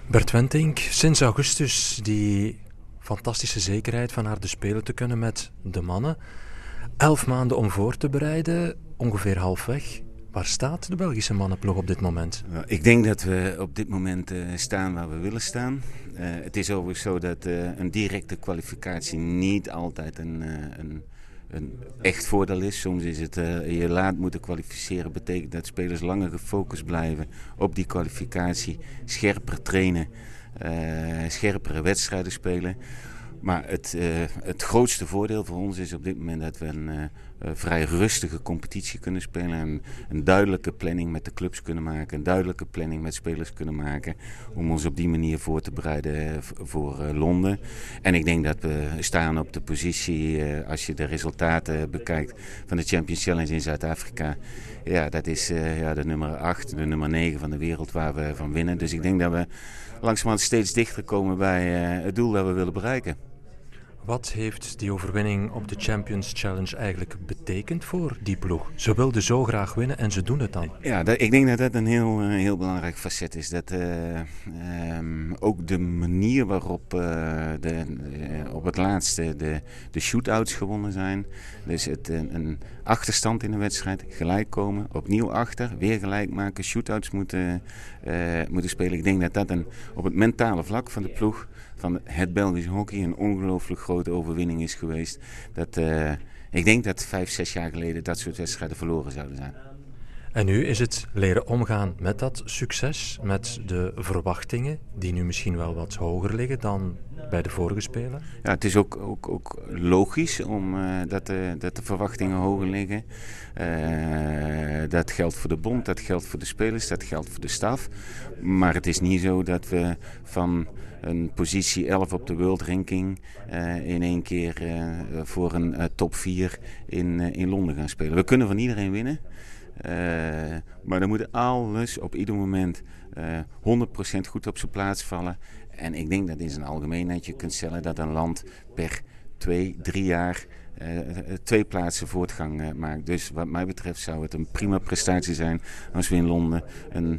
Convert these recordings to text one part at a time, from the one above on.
Bert Wentink, sinds augustus die fantastische zekerheid van naar de Spelen te kunnen met de mannen. 11 maanden om voor te bereiden, ongeveer halfweg. Waar staat de Belgische mannenploeg op dit moment? Ik denk dat we op dit moment staan waar we willen staan. Het is overigens zo dat een directe kwalificatie niet altijd een echt voordeel is. Soms is het je laat moeten kwalificeren. Betekent dat spelers langer gefocust blijven op die kwalificatie. Scherper trainen, scherpere wedstrijden spelen. Maar het grootste voordeel voor ons is op dit moment dat we een vrij rustige competitie kunnen spelen. En een duidelijke planning met de clubs kunnen maken. Een duidelijke planning met spelers kunnen maken. Om ons op die manier voor te bereiden voor Londen. En ik denk dat we staan op de positie, als je de resultaten bekijkt van de Champions Challenge in Zuid-Afrika. Ja, dat is de nummer 8, de nummer 9 van de wereld waar we van winnen. Dus ik denk dat we langzamerhand steeds dichter komen bij het doel dat we willen bereiken. Wat heeft die overwinning op de Champions Challenge eigenlijk betekend voor die ploeg? Ze wilden zo graag winnen en ze doen het dan. Ja, ik denk dat dat een heel belangrijk facet is. Dat ook de manier waarop op het laatste de shootouts gewonnen zijn. Dus een achterstand in de wedstrijd, gelijk komen, opnieuw achter, weer gelijk maken, shootouts moeten spelen. Ik denk dat dat op het mentale vlak van de ploeg van het Belgische hockey een ongelooflijk grote overwinning is geweest. Ik denk dat 5-6 jaar geleden dat soort wedstrijden verloren zouden zijn. En nu is het leren omgaan met dat succes, met de verwachtingen die nu misschien wel wat hoger liggen dan bij de vorige Spelen. Ja, het is ook logisch dat de verwachtingen hoger liggen. Dat geldt voor de bond, dat geldt voor de spelers, dat geldt voor de staf. Maar het is niet zo dat we van een positie 11 op de world ranking in één keer voor een top 4 in Londen gaan spelen. We kunnen van iedereen winnen. Maar dan moet alles op ieder moment 100% goed op zijn plaats vallen. En ik denk dat in zijn algemeenheid je kunt stellen dat een land per 2-3 jaar 2 plaatsen voortgang maakt. Dus wat mij betreft zou het een prima prestatie zijn als we in Londen een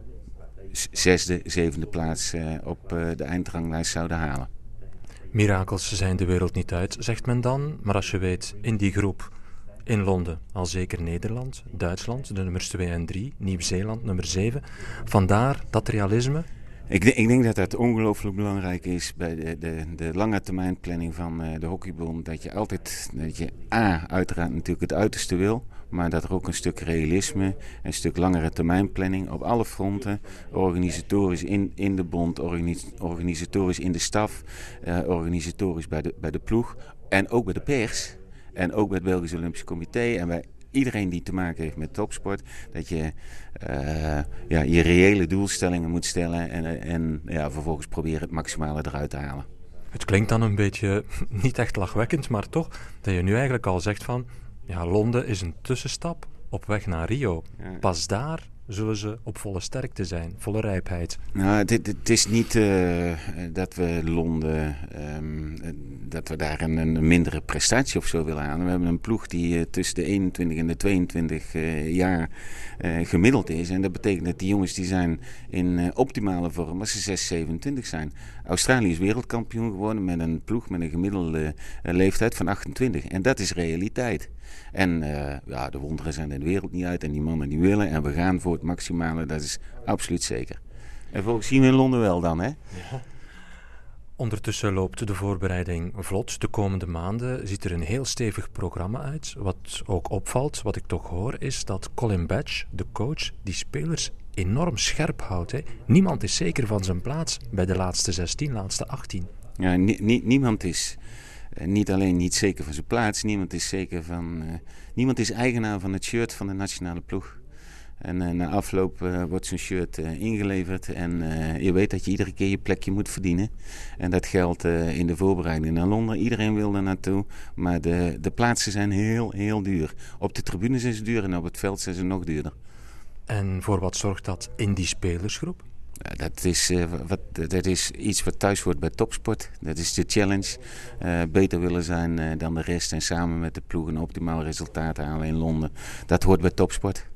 6e, 7e plaats op de eindranglijst zouden halen. Mirakels zijn de wereld niet uit, zegt men dan. Maar als je weet, in die groep in Londen al zeker Nederland, Duitsland, de nummers 2 en 3, Nieuw-Zeeland, nummer 7. Vandaar dat realisme. Ik denk dat dat ongelooflijk belangrijk is bij de lange termijn planning van de hockeybond. Dat je uiteraard natuurlijk het uiterste wil, maar dat er ook een stuk realisme, een stuk langere termijn planning op alle fronten, organisatorisch in de bond, organisatorisch in de staf, organisatorisch bij de ploeg en ook bij de pers en ook bij het Belgisch Olympisch Comité en bij iedereen die te maken heeft met topsport, dat je je reële doelstellingen moet stellen en vervolgens proberen het maximale eruit te halen. Het klinkt dan een beetje niet echt lachwekkend, maar toch dat je nu eigenlijk al zegt van Londen is een tussenstap op weg naar Rio. Ja. Pas daar zullen ze op volle sterkte zijn, volle rijpheid. Nou, het is niet dat we Londen, dat we daar een mindere prestatie of zo willen halen. We hebben een ploeg die tussen de 21 en de 22 jaar gemiddeld is. En dat betekent dat die jongens die zijn in optimale vorm als ze 6, 27 zijn. Australië is wereldkampioen geworden met een ploeg met een gemiddelde leeftijd van 28. En dat is realiteit. En de wonderen zijn in de wereld niet uit en die mannen die willen en we gaan voor het maximale, dat is absoluut zeker. En volgens zien we in Londen wel dan, hè? Ja. Ondertussen loopt de voorbereiding vlot. De komende maanden ziet er een heel stevig programma uit. Wat ook opvalt, wat ik toch hoor, is dat Colin Batch, de coach, die spelers enorm scherp houdt. Hè? Niemand is zeker van zijn plaats bij de laatste 16, laatste 18. Ja, niemand is niet alleen niet zeker van zijn plaats, niemand is eigenaar van het shirt van de nationale ploeg. En na afloop wordt zo'n shirt ingeleverd en je weet dat je iedere keer je plekje moet verdienen. En dat geldt in de voorbereiding naar Londen. Iedereen wil er naartoe, maar de plaatsen zijn heel, heel duur. Op de tribunes is het duur en op het veld zijn ze nog duurder. En voor wat zorgt dat in die spelersgroep? Dat is iets wat thuis hoort bij topsport. Dat is de challenge. Beter willen zijn dan de rest en samen met de ploeg een optimaal resultaat halen in Londen. Dat hoort bij topsport.